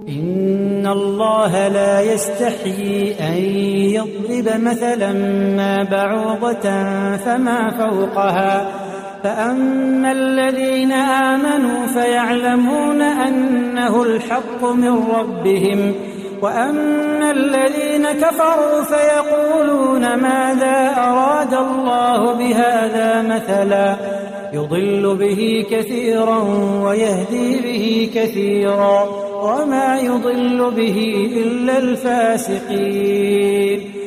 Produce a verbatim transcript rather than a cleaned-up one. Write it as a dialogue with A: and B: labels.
A: إن الله لا يستحيي أن يضرب مثلا ما بعوضة فما فوقها فأما الذين آمنوا فيعلمون أنه الحق من ربهم وأما الذين كفروا فيقولون ماذا أراد الله بهذا مثلا يضل به كثيرا ويهدي به كثيرا وما يضل به إلا الفاسقين.